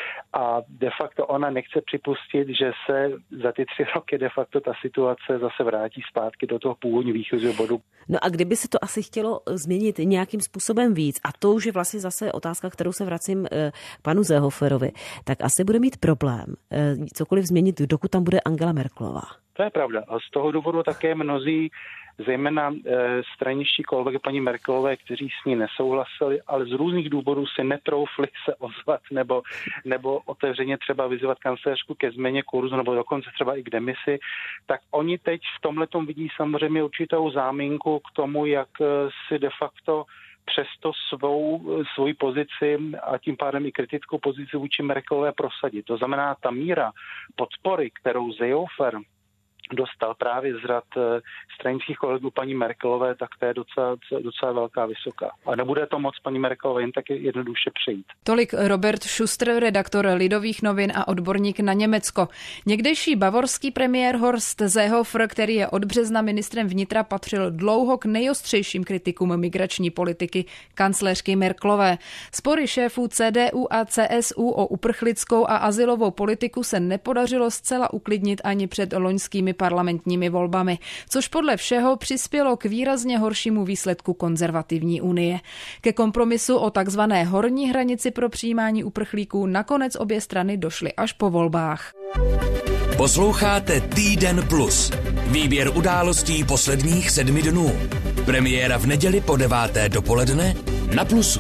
a de facto ona nechce připustit, že se za ty tři roky de facto ta situace zase vrátí zpátky do toho původního výchozího bodu. No a kdyby se to asi chtělo změnit nějakým způsobem víc, a to už je vlastně zase otázka, kterou se vracím eh, panu Seehoferovi, tak asi bude mít problém eh, cokoliv změnit, dokud tam bude Angela Merkelová. To je pravda. A z toho důvodu také mnozí zejména e, straničtí kolegy paní Merkelové, kteří s ní nesouhlasili, ale z různých důvodů si netroufli se ozvat nebo, nebo otevřeně třeba vyzvat kancléřku ke změně kurzu nebo dokonce třeba i k demisi, tak oni teď v tomhletom vidí samozřejmě určitou záminku k tomu, jak si de facto přesto svou, svou pozici a tím pádem i kritickou pozici vůči Merkelové prosadit. To znamená, ta míra podpory, kterou Seehofer dostal právě z řad stranických kolegů paní Merkelové, tak to je docela, docela velká vysoká. A nebude to moc paní Merkelové jen tak jednoduše přejít. Tolik Robert Schuster, redaktor Lidových novin a odborník na Německo. Někdejší bavorský premiér Horst Seehofer, který je od března ministrem vnitra, patřil dlouho k nejostřejším kritikům migrační politiky kancléřky Merkelové. Spory šéfů C D U a C S U o uprchlickou a azylovou politiku se nepodařilo zcela uklidnit ani před loňskými parlamentními volbami, což podle všeho přispělo k výrazně horšímu výsledku konzervativní unie. Ke kompromisu o takzvané horní hranici pro přijímání uprchlíků nakonec obě strany došly až po volbách. Posloucháte Týden plus. Výběr událostí posledních sedmi dnů. Premiéra v neděli po deváté dopoledne na Plusu.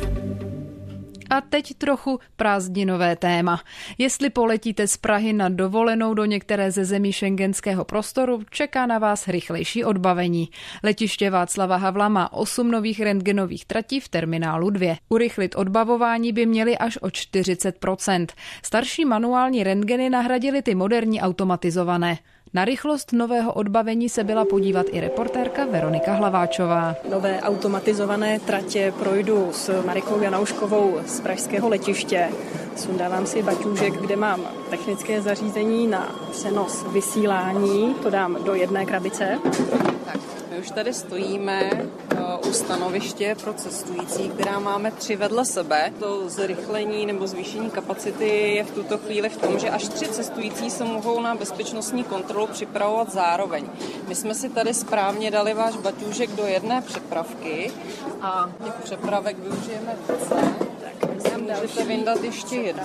A teď trochu prázdninové téma. Jestli poletíte z Prahy na dovolenou do některé ze zemí schengenského prostoru, čeká na vás rychlejší odbavení. Letiště Václava Havla má osm nových rentgenových tratí v terminálu dva. Urychlit odbavování by měly až o čtyřicet procent. Starší manuální rentgeny nahradily ty moderní automatizované. Na rychlost nového odbavení se byla podívat i reportérka Veronika Hlaváčová. Nové automatizované tratě projdu s Marikou Janouškovou z pražského letiště. Sundávám si baťůžek, kde mám technické zařízení na přenos vysílání. To dám do jedné krabice. Tak, my už tady stojíme u stanoviště pro cestující, která máme tři vedle sebe. To zrychlení nebo zvýšení kapacity je v tuto chvíli v tom, že až tři cestující se mohou na bezpečnostní kontrolu připravovat zároveň. My jsme si tady správně dali váš baťůžek do jedné přepravky a těch přepravek využijeme více. Tak můžete vyndat ještě jednu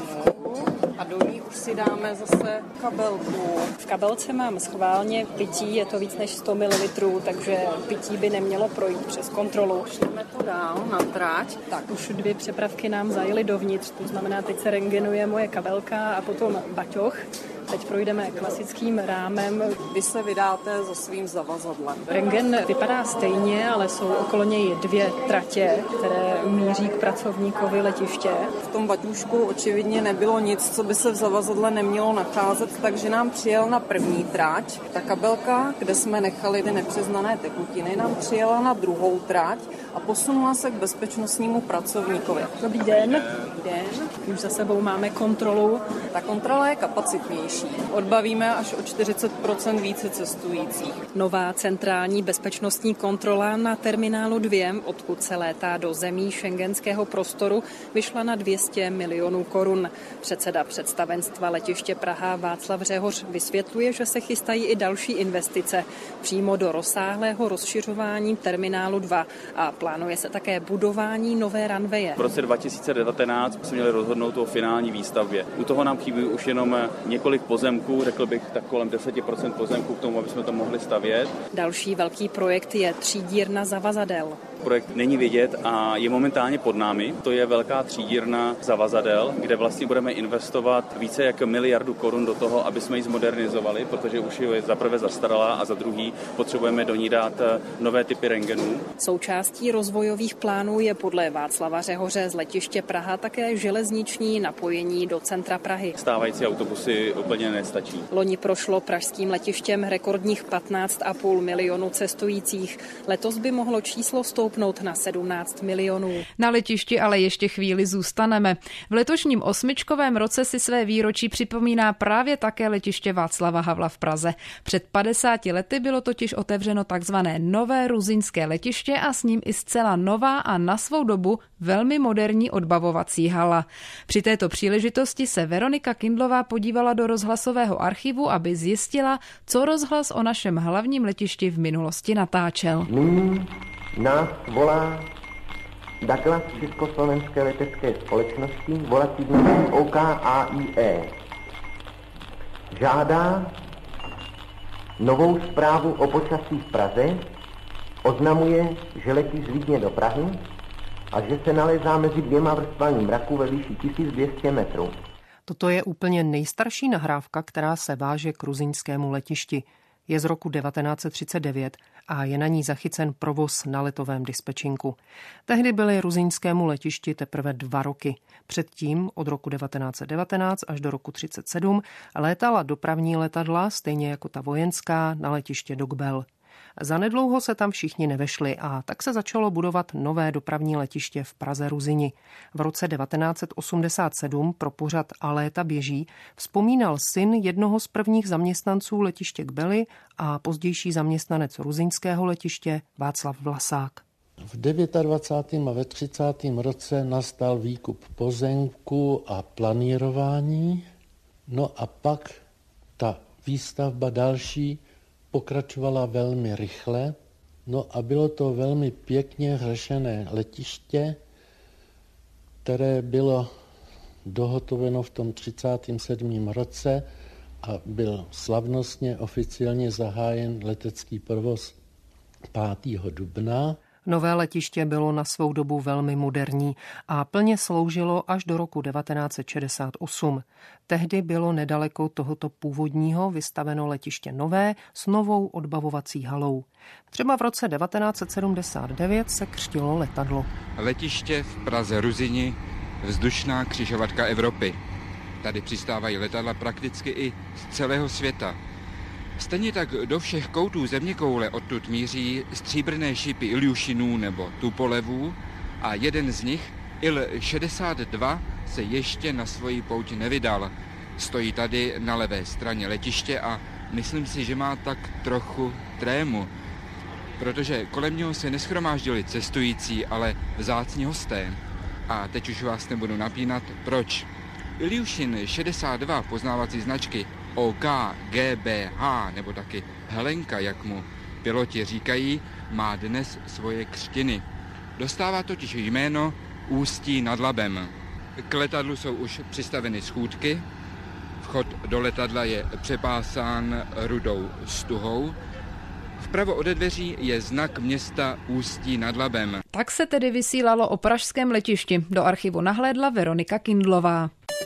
a do ní už si dáme zase kabelku. V kabelce mám schválně pití, je to víc než sto mililitrů, takže pití by nemělo projít přes kontrolu. Jdeme to dál na trať. Tak už dvě přepravky nám zajely dovnitř, to znamená, teď se rentgenuje moje kabelka a potom baťoch. Teď projdeme klasickým rámem. Vy se vydáte za svým zavazadlem. Rentgen vypadá stejně, ale jsou okolo něj dvě tratě, které míří k pracovníkovi letiště. V tom baťůžku očividně nebylo nic, co by se v zavazadle nemělo nacházet, takže nám přijel na první trať. Ta kabelka, kde jsme nechali ty nepřiznané tekutiny, nám přijela na druhou trať a posunula se k bezpečnostnímu pracovníkovi. Dobrý den. Dobrý den. Už za sebou máme kontrolu. Ta kontrola je kapacitnější. Odbavíme až o čtyřicet procent více cestujících. Nová centrální bezpečnostní kontrola na terminálu dva, odkud se létá do zemí schengenského prostoru, vyšla na dvě stě milionů korun. Předseda představenstva letiště Praha Václav Řehoř vysvětluje, že se chystají i další investice přímo do rozsáhlého rozšiřování terminálu dva a plánuje se také budování nové runwaye. V roce dva tisíce devatenáct jsme měli rozhodnout o finální výstavbě. U toho nám chybí už jenom několik pozemků, řekl bych tak kolem deset procent pozemků k tomu, aby jsme to mohli stavět. Další velký projekt je třídírna zavazadel. Projekt není vidět a je momentálně pod námi. To je velká třídírna zavazadel, kde vlastně budeme investovat více jak miliardu korun do toho, aby jsme ji zmodernizovali, protože už je za prvé zastaralá a za druhý potřebujeme do ní dát nové typy rentgenů. Součástí rozvojových plánů je podle Václava Řehoře z letiště Praha také železniční napojení do centra Prahy. Stávající autobusy úplně nestačí. Loni prošlo pražským letištěm rekordních patnáct a půl milionu cestujících. Letos by mohlo číslo stoupnout na sedmnáct milionů. Na letišti ale ještě chvíli zůstaneme. V letošním osmičkovém roce si své výročí připomíná právě také letiště Václava Havla v Praze. Před padesáti lety bylo totiž otevřeno takzvané nové ruzyňské letiště a s ním i zcela nová a na svou dobu velmi moderní odbavovací hala. Při této příležitosti se Veronika Kindlová podívala do rozhlasového archivu, aby zjistila, co rozhlas o našem hlavním letišti v minulosti natáčel. Nyní nás volá Douglas Československé letecké společnosti, volací dnes O K A I E. Žádá novou zprávu o počasí v Praze, oznamuje, že letí z Vídně do Prahy a že se nalézá mezi dvěma vrstvami mraku ve výši tisíc dvě stě metrů. Toto je úplně nejstarší nahrávka, která se váže k ruzyňskému letišti. Je z roku devatenáct set třicet devět a je na ní zachycen provoz na letovém dispečinku. Tehdy byly ruzyňskému letišti teprve dva roky. Předtím od roku devatenáct set devatenáct až do roku třicet sedm létala dopravní letadla, stejně jako ta vojenská, na letiště Dogbel. Zanedlouho se tam všichni nevešli a tak se začalo budovat nové dopravní letiště v Praze-Ruzyni. V roce devatenáct set osmdesát sedm pro pořad A léta běží vzpomínal syn jednoho z prvních zaměstnanců letiště Kbely a pozdější zaměstnanec ruzyňského letiště Václav Vlasák. V dvacátém devátém a ve třicátém roce nastal výkup pozemku a planírování, no a pak ta výstavba další pokračovala velmi rychle, no a bylo to velmi pěkně řešené letiště, které bylo dohotoveno v tom třicátém sedmém roce a byl slavnostně oficiálně zahájen letecký provoz pátého dubna. Nové letiště bylo na svou dobu velmi moderní a plně sloužilo až do roku devatenáct set šedesát osm. Tehdy bylo nedaleko tohoto původního vystaveno letiště nové s novou odbavovací halou. Třeba v roce devatenáct set sedmdesát devět se křtilo letadlo. Letiště v Praze-Ruzyni, vzdušná křižovatka Evropy. Tady přistávají letadla prakticky i z celého světa. Stejně tak do všech koutů zeměkoule odtud míří stříbrné šípy Iljušinů nebo Tupolevů a jeden z nich, Il šedesát dva, se ještě na svoji pouť nevydal. Stojí tady na levé straně letiště a myslím si, že má tak trochu trému, protože kolem něho se neschromáždili cestující, ale vzácní hosté. A teď už vás nebudu napínat, proč. Iljušin šedesát dva poznávací značky O K, G B H nebo taky Helenka, jak mu piloti říkají, má dnes svoje křtiny. Dostává totiž jméno Ústí nad Labem. K letadlu jsou už přistaveny schůdky, vchod do letadla je přepásán rudou stuhou. Vpravo ode dveří je znak města Ústí nad Labem. Tak se tedy vysílalo o pražském letišti. Do archivu nahlédla Veronika Kindlová.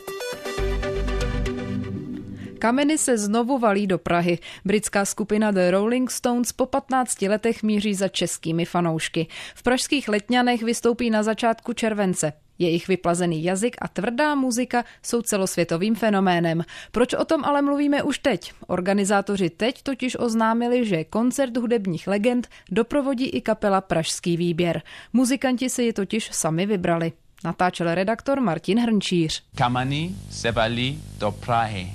Kameny se znovu valí do Prahy. Britská skupina The Rolling Stones po patnácti letech míří za českými fanoušky. V pražských Letňanech vystoupí na začátku července. Jejich vyplazený jazyk a tvrdá muzika jsou celosvětovým fenoménem. Proč o tom ale mluvíme už teď? Organizátoři teď totiž oznámili, že koncert hudebních legend doprovodí i kapela Pražský výběr. Muzikanti si ji totiž sami vybrali. Natáčel redaktor Martin Hrnčíř. Kameny se valí do Prahy.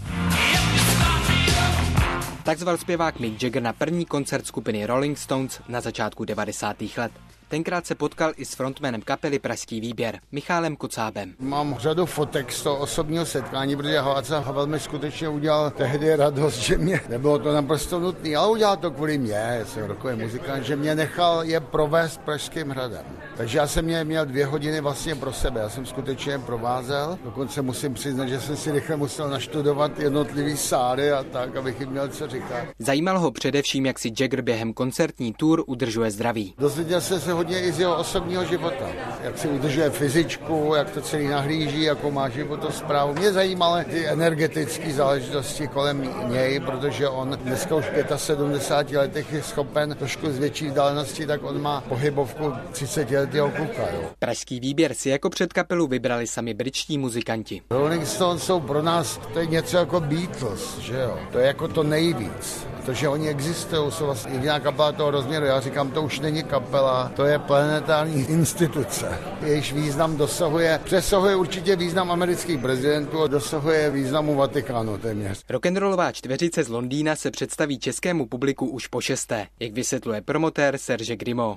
Tak zval zpěvák Mick Jagger na první koncert skupiny Rolling Stones na začátku devadesátých let. Tenkrát se potkal i s frontmanem kapely Pražský výběr, Michálem Kocábem. Mám řadu fotek z toho osobního setkání, protože Václav Havel mi skutečně udělal tehdy radost, že mě nebylo to naprosto nutné, ale udělal to kvůli mě, jsem rokový muzikant, že mě nechal je provést Pražským hradem. Takže já jsem mě měl dvě hodiny vlastně pro sebe, já jsem skutečně provázel, dokonce musím přiznat, že jsem si rychle musel naštudovat jednotlivý sály a tak, abych jim měl co říkat. Zajímalo ho především, jak si Jagger během koncertní tour udržuje zdraví. Dozvěděl jsem se hodně i z jeho osobního života. Jak si udržuje fyzičku, jak to celý nahlíží, jakou má životosprávu. Mě zajímaly ty energetické záležitosti kolem něj, protože on dneska už v sedmdesáti pěti letech je schopen trošku z větší vzdálenosti, tak on má pohybovku třicetiletého kluka. Jo. Pražský výběr si jako předkapelu vybrali sami britští muzikanti. Rolling Stones jsou pro nás, to je něco jako Beatles, že jo? To je jako to nejvíc. Protože oni existují, jsou vlastně jediná kapela toho rozměru. Já říkám, to už není kapela, to je planetární instituce. Jejíž význam dosahuje, přesahuje určitě význam amerických prezidentů a dosahuje významu Vatikánu téměř. Rock'n'rollová čtveřice z Londýna se představí českému publiku už po šesté, jak vysvětluje promotér Serge Grimaud.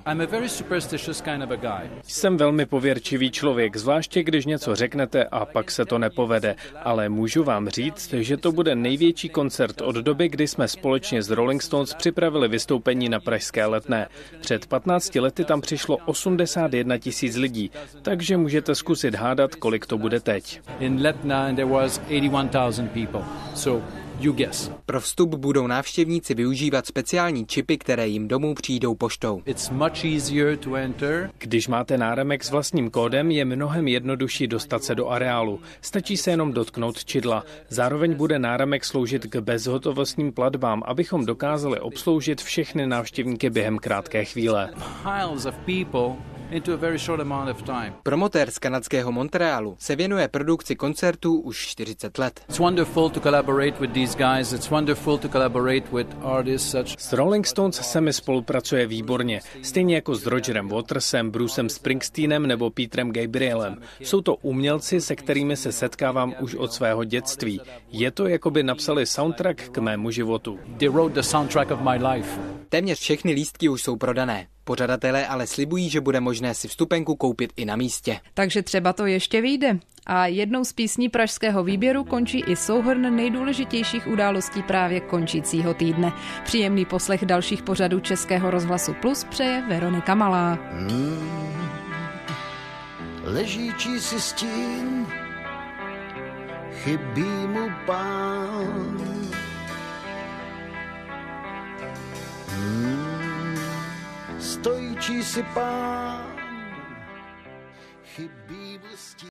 Jsem velmi pověrčivý člověk, zvláště když něco řeknete a pak se to nepovede, ale můžu vám říct, že to bude největší koncert od doby, kdy jsme společně z Rolling Stones připravili vystoupení na pražské Letné. Před patnácti lety tam přišlo osmdesát jedna tisíc lidí, takže můžete zkusit hádat, kolik to bude teď. In Letna there was eighty-one thousand people. So You guess. Pro vstup budou návštěvníci využívat speciální čipy, které jim domů přijdou poštou. It's much easier to enter. Když máte náramek s vlastním kódem, je mnohem jednodušší dostat se do areálu. Stačí se jenom dotknout čidla. Zároveň bude náramek sloužit k bezhotovostním platbám, abychom dokázali obsloužit všechny návštěvníky během krátké chvíle. Piles of people into a very short amount of time. Promotér z kanadského Montrealu se věnuje produkci koncertů už čtyřicet let. It's wonderful to collaborate with these guys. It's wonderful to collaborate with artists such. S Rolling Stones se mi spolupracuje výborně, stejně jako s Rogerem Watersem, Brucem Springsteenem nebo Petrem Gabrielem. Jsou to umělci, se kterými se setkávám už od svého dětství. Je to, jako by napsali soundtrack k mému životu. They wrote the soundtrack of my life. Téměř všechny lístky už jsou prodané. Pořadatelé ale slibují, že bude možné si vstupenku koupit i na místě. Takže třeba to ještě vyjde. A jednou z písní pražského výběru končí i souhrn nejdůležitějších událostí právě končícího týdne. Příjemný poslech dalších pořadů Českého rozhlasu Plus přeje Veronika Malá. Hmm, leží čísi stín, chybí mu pán. Hmm, stojí čísi pán, chybí mu stín.